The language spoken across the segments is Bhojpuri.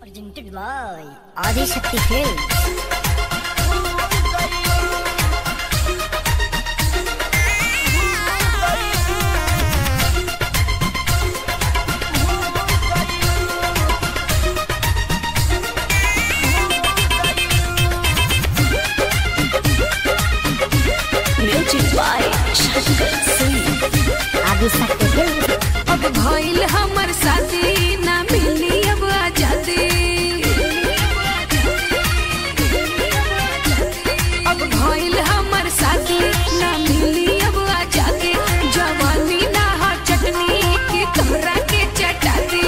Presented by Adi Shakti Films. Music by Shankar Singh. Adi Shakti Films. अब भइल हमर शादी ना मिली अब आजादी। अब भइल हमर शादी ना मिली अब आजादी। जवानी ना हा चटनी के तोहरा के चटा दी।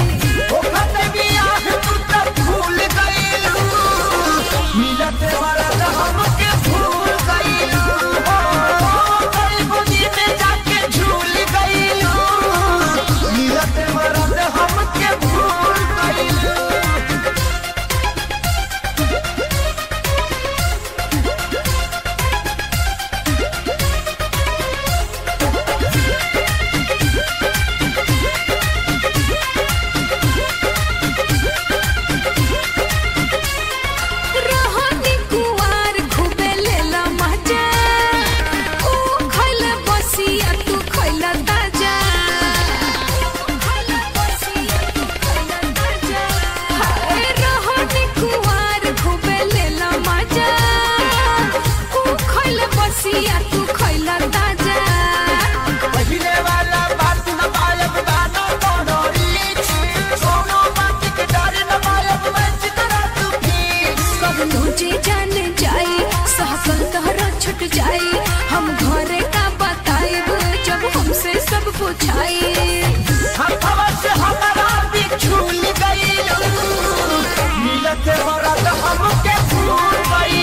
तू खैला ताजा पहिले वाला बात न पायब दाना तोड़ोरी सोनो बात के डर न पायब मैं चितरा तू की सब तुझे जान जाई सहकल तोहरा छुट जाई। हम घरे का बताइब जब हमसे सब पूछाई। हवा से हमारा भी झूल गई मिलते मरद हमके भूल गई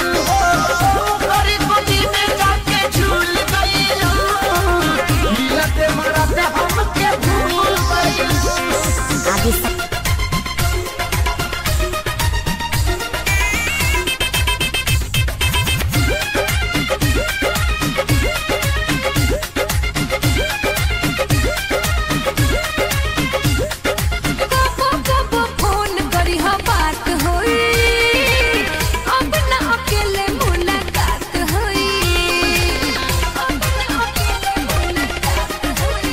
Adi Shakti. कबो फोन करी हा बात होई। अब ना अकेले मुलाकात होई। अब ना अकेले मुलाकात होई।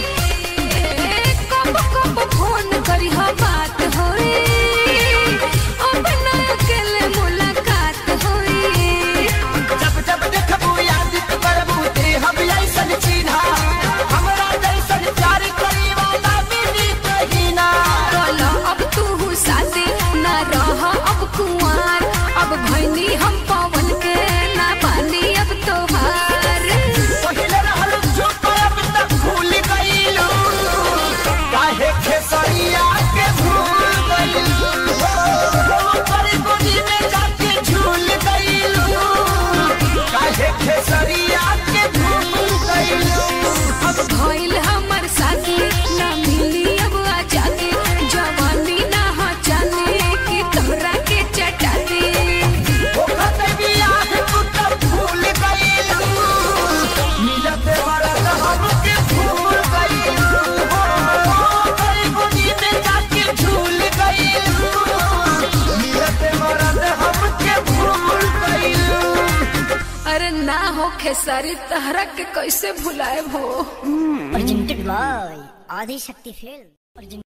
कबो फोन करी हा बात होई। अब ना अकेले मुलाकात होई। जब जब देखबू याद करबू ते हम ऐसन चिन्हा हमरा जैसन प्यार करी वाला मिली कहीं ना बोलो अब तू शादी ना रह अब कुंवार। अब भैनी हम पवन के ना पानी अब तोहार। पहिले रहल जो अब तक भूल गईलू काहे खेसरिया के भूल गईलू परी गोदी में जाके झूल गईलू काहे खेसरिया के भूल गईलू अब भइल हमर शादी ना मिली अब आजादी। जवानी ना हा जाने की तोहरा के चटा दी। ओखते बियाह तू तब भूल गईलू मिलते मरद हमके भूल गईलू परी गोदी में जाके झूल गईलू मिलते मरद हमके भूल गईलू अरे ना हो खेसारी तोहरा के कैसे भुलाए हो। Presented by Adi Shakti Films.